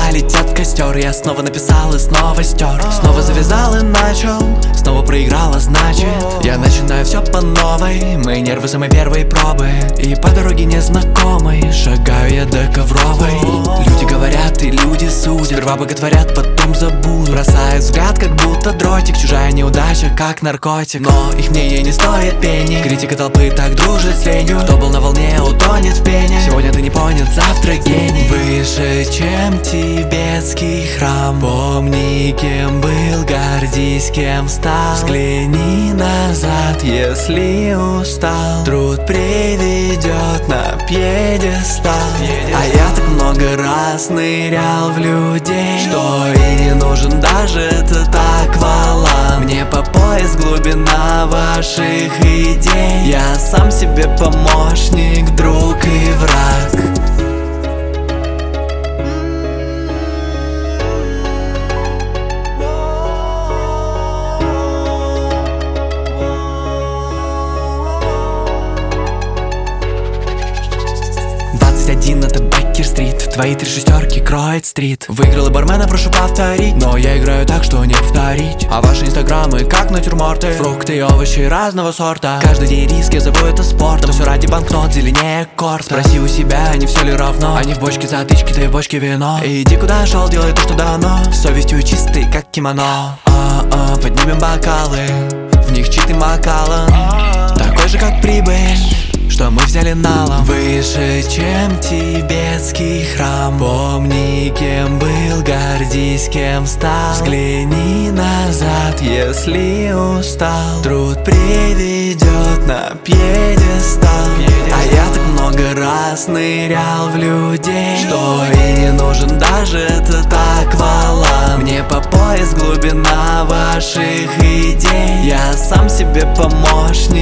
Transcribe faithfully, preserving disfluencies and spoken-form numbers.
летят в костер. Я снова написал и снова стер. Снова завязал и начал, снова проиграла, значит я начинаю все по новой. Мои нервы самой первой пробы, и по дороге незнакомой шагаю я до Ковровой. Люди говорят и люди судят, сперва боготворят, потом забудут. Бросают взгляд, как будто дротик, чужая неудача, как наркотик. Но их мнение не стоит пени, критика толпы так дружит с ленью. Кто был на волне, утонет в пене. Сегодня ты не понят, завтра гений. Выше, чем тибетский храм. Помни, кем был, гордись, кем стал. Взгляни назад, если устал. Труд приведет на пьедестал. А я так много раз нырял в людей, что и не нужен даже этот акваланг. Мне по пояс глубина ваших идей. Я сам себе помощник, друг и враг. двадцать один на Беккер-стрит, твои три шестерки кроет стрит. Выиграл и бармена, прошу повторить, но я играю так, что не повторить. А ваши инстаграмы как натюрморты, фрукты и овощи разного сорта. Каждый день риск, я зову это спортом. Все ради банкнот, зеленее корт. Спроси у себя, не все ли равно. Они в бочке затычки, ты в бочке вино. Иди куда шел, делай то, что дано. Совестью чистый, как кимоно. А-а, поднимем бокалы, в них чистый Макалан, такой же, как прибыль, что мы взяли налом. Выше, чем тибетский храм. Помни, кем был, гордись, кем стал. Взгляни назад, если устал. Труд приведет на пьедестал. А я так много раз нырял в людей, что и не нужен даже этот акваланг. Мне по пояс глубина ваших идей. Я сам себе помощник,